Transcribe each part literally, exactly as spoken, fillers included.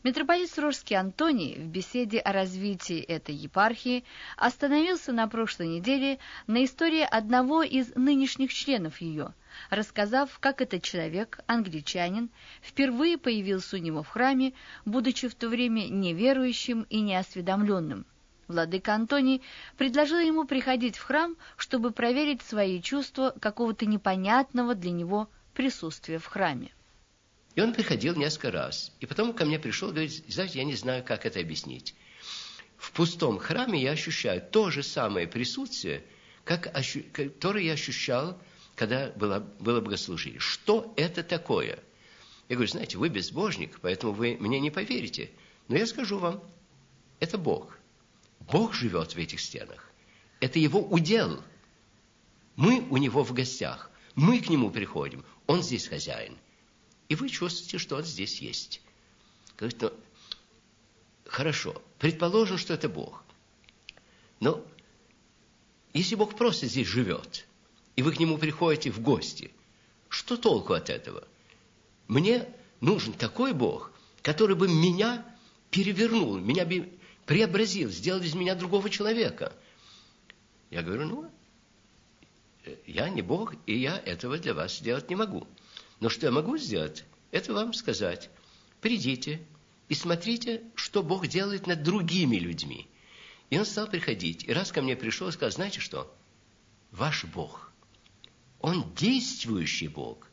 Митрополит Сурожский Антоний в беседе о развитии этой епархии остановился на прошлой неделе на истории одного из нынешних членов ее, рассказав, как этот человек, англичанин, впервые появился у него в храме, будучи в то время неверующим и неосведомленным. Владыка Антоний предложил ему приходить в храм, чтобы проверить свои чувства какого-то непонятного для него присутствия в храме. И он приходил несколько раз. И потом ко мне пришел и говорит: знаете, я не знаю, как это объяснить. В пустом храме я ощущаю то же самое присутствие, как ощу... которое я ощущал, когда было, было богослужение. Что это такое? Я говорю: знаете, вы безбожник, поэтому вы мне не поверите. Но я скажу вам, это Бог. Бог живет в этих стенах. Это Его удел. Мы у Него в гостях. Мы к Нему приходим. Он здесь хозяин. И вы чувствуете, что Он здесь есть. Говорит: ну, хорошо, предположим, что это Бог. Но если Бог просто здесь живет, и вы к Нему приходите в гости, что толку от этого? Мне нужен такой Бог, который бы меня перевернул, меня бы преобразил, сделал из меня другого человека. Я говорю: ну, я не Бог, и я этого для вас сделать не могу. Но что я могу сделать, это вам сказать: придите и смотрите, что Бог делает над другими людьми. И он стал приходить. И раз ко мне пришел и сказал: знаете что? Ваш Бог, Он действующий Бог.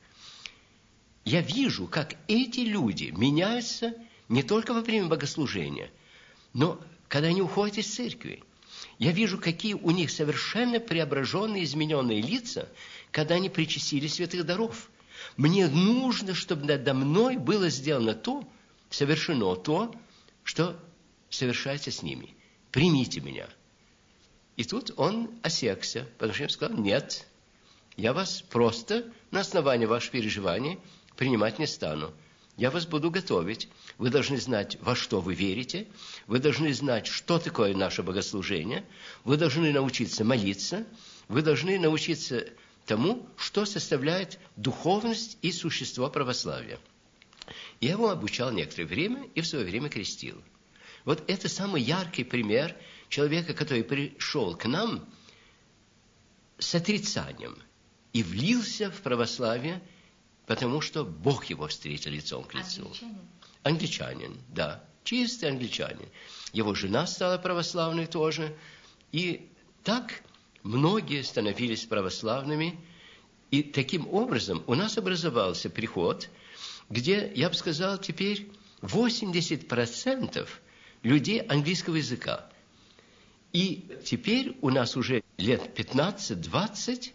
Я вижу, как эти люди меняются не только во время богослужения, но когда они уходят из церкви. Я вижу, какие у них совершенно преображенные, измененные лица, когда они причастили святых даров. Мне нужно, чтобы надо мной было сделано то, совершено то, что совершается с ними. Примите меня. И тут он осекся, потому что я сказал: нет, я вас просто на основании ваших переживаний принимать не стану. Я вас буду готовить. Вы должны знать, во что вы верите. Вы должны знать, что такое наше богослужение. Вы должны научиться молиться. Вы должны научиться тому, что составляет духовность и существо православия. Я его обучал некоторое время и в свое время крестил. Вот это самый яркий пример человека, который пришел к нам с отрицанием и влился в православие, потому что Бог его встретил лицом к лицу. Англичанин? Англичанин, да, чистый англичанин. Его жена стала православной тоже. И так многие становились православными. И таким образом у нас образовался приход, где, я бы сказал, теперь восемьдесят процентов людей английского языка. И теперь у нас уже лет пятнадцать-двадцать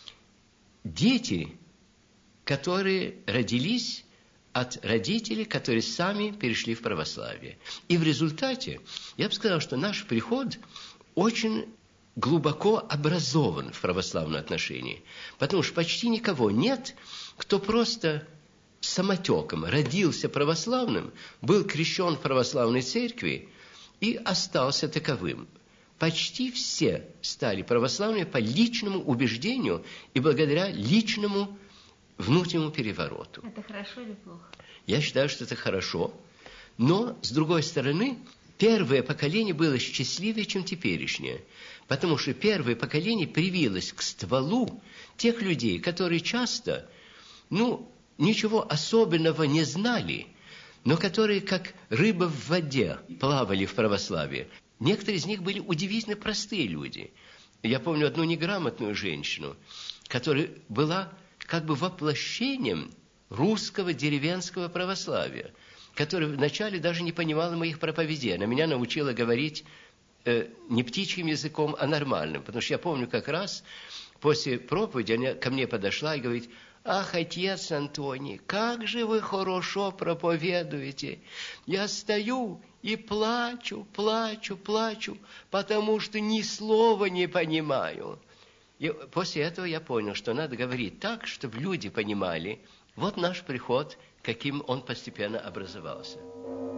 дети, которые родились от родителей, которые сами перешли в православие. И в результате, я бы сказал, что наш приход очень глубоко образован в православном отношении. Потому что почти никого нет, кто просто самотеком родился православным, был крещен в православной церкви и остался таковым. Почти все стали православными по личному убеждению и благодаря личному внутреннему перевороту. Это хорошо или плохо? Я считаю, что это хорошо. Но, с другой стороны, первое поколение было счастливее, чем теперешнее. Потому что первое поколение привилось к стволу тех людей, которые часто, ну, ничего особенного не знали, но которые, как рыба в воде, плавали в православии. Некоторые из них были удивительно простые люди. Я помню одну неграмотную женщину, которая была как бы воплощением русского деревенского православия, которая вначале даже не понимала моих проповедей. Она меня научила говорить э, не птичьим языком, а нормальным. Потому что я помню, как раз после проповеди она ко мне подошла и говорит: ах, отец Антоний, как же вы хорошо проповедуете. Я стою и плачу, плачу, плачу, потому что ни слова не понимаю. И после этого я понял, что надо говорить так, чтобы люди понимали. Вот наш приход, каким он постепенно образовался.